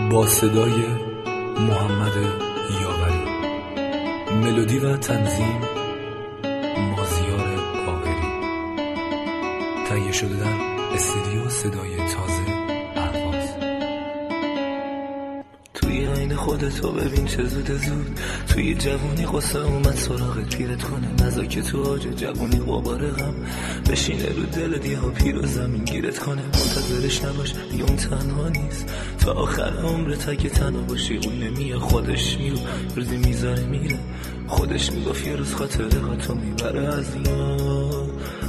با صدای محمد یاوری، ملودی و تنظیم مازیار باقری، تهیه شده در استودیو صدای تازه اهواز. توی عین خودتو ببین چه زود توی جوونی قصه اومد سراغت پیرت کنه، نزا که تو آج جوونی غبار غم بشینه رو دل دیها پیر و زمین گیرت کنه. منتظرش نباش دیگه اون تنها نیست، تا آخر عمرت اگه تنها باشی اون نمیه، خودش میرو روزی میذاره میره، خودش میگفت یه روز خاطره ها تو میبره از یاد.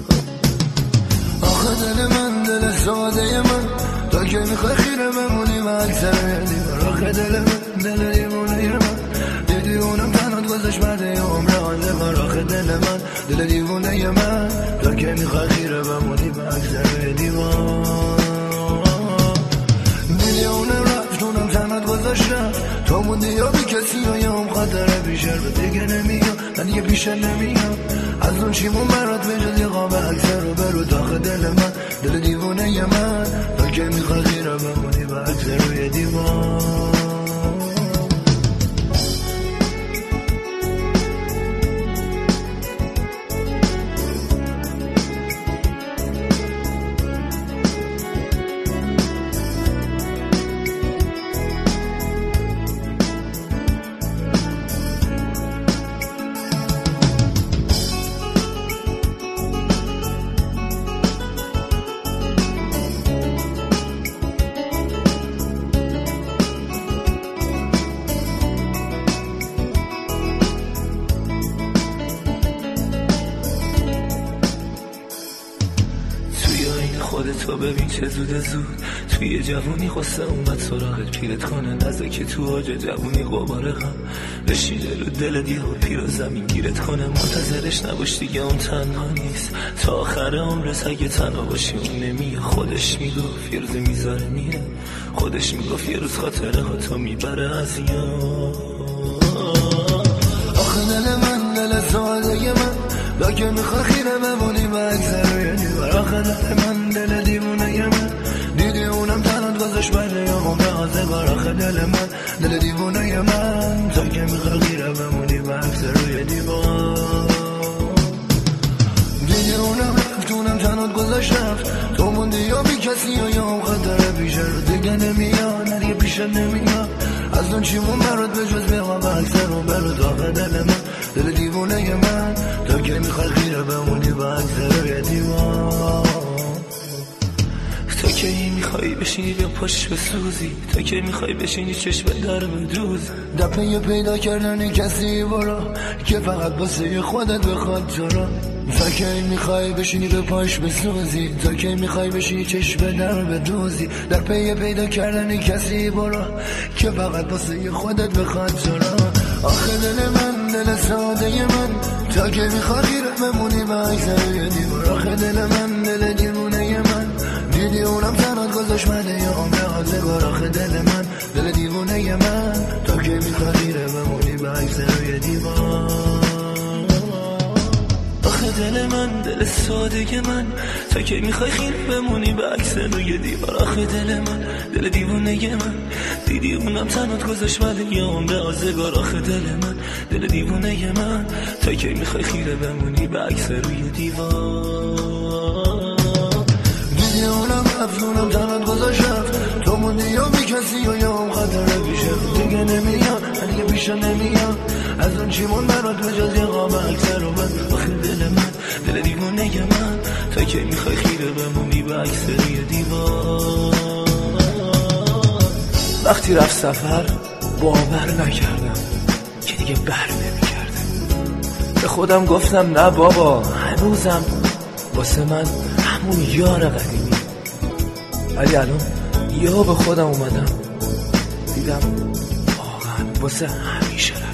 آخه دل من دل ساده من، تا که میخوای خیره بمونی و اکثر دیوار. آخه دل من دل دیوونه من، دیدی اونم تنات گذاشت بعد عمر آنده. آخه دل من دل دیوونه من، تا که میخوای خیره بمونی و اکثر دیوار. میلیونه رفت اونم تنات گذاشتم، تو موندی یا بی کسی و یا هم خاطره بیشتر به دیگه نمیام، من یه پیشه نمیام از اون چیمون برات بجز یه قاب اکثر رو برو. داخل دل من دل دیوونه من، تا که میخوای خیره بمونی و اکثر روی دیوار. خودتو ببین چه زود توی جوونی قصه اومد سراغت پیرت کنه، نزا که تو آج جوونی غبار غم بشینه رو دل دیها پیر و زمین گیرت کنه. منتظرش نباش دیگه اون تنها نیست، تا آخر عمرت اگه تنها باشی اون نمیه، خودش میگفت یه روز میذاره میره، خودش میگفت یه روز خاطره ها تو میبره از یاد. آخه دل من دل ساده من، تا که میخوای خیره بمونی و اکثر دیوار. آخه دل من دل دیوونه من، دیدی اونم تنات گذاشت بعد یا عمر آزگار. آخه دل من دل دیوونه من، تا که میخوای خیره بمونی و اکثر روی دیوار. دیدی اونم رفت اونم تنات گذاشت رفت، تو موندی یا بی کسی یا هم خاطره بیشتر دیگه نمیاد، نه دیگه پیشه نمیاد از اون چیمون برات بجز بیقا و اکثر رو برو. آخه دل من دل دیوونه من، تا که میخوای خیره بمونی و اکثر روی دیوار. تا که این میخوایی بشینی بیا پاش بسوزی، تا که میخوایی بشینی چشم در بدوز، دپه پیدا کردن کسی برو که فقط واسه خودت بخواد تو رو. تا که میخوای بشینی به پاش بسوزی، تا که میخوای بشینی چشم در بدوزی، در پی پیدا کردن کسی برو که فقط واسه خودت بخواد تو رو. آخه دل من دل ساده من، تا که میخوای خیره بمونی و اکثر دیوار. آخه دل من دل دیوونه من، دیدی اونم تنات گذاشت بعد یا عمر آزگار. آخه دل من دل دیوونه من، تا که میخوای خیره بمونی و اکثر روی دیوار. آخه دل من دل ساده من، تا که میخوای خیره بمونی به عکس روی دیوار. آخه دل من دل دیوونه من، دیدی اونم تنات گذاشت بعد یا عمر آزگار. آخه دل من دل دیوونه من، تا که میخوای خیره بمونی به عکس روی دیوار. دیدی اونم رفت اونم تنات گذاشت رفت، تو موندی یا بی کسی یا هم خاطره بیشتر دیگه نمیاد، دیگه پیشه نمیاد از اون چیمون برات بجز یه قاب اکثر رو من. آخه دل من دل دیوونه من، تا که میخوای خیره بمونی به عکس روی دیوار. وقتی رفت سفر باور نکردم که دیگه بر نمیگرده، به خودم گفتم نه بابا هنوزم واسه من همون یار قدیمی. ولی الان یا به خودم اومدم دیدم واقعا واسه همیشه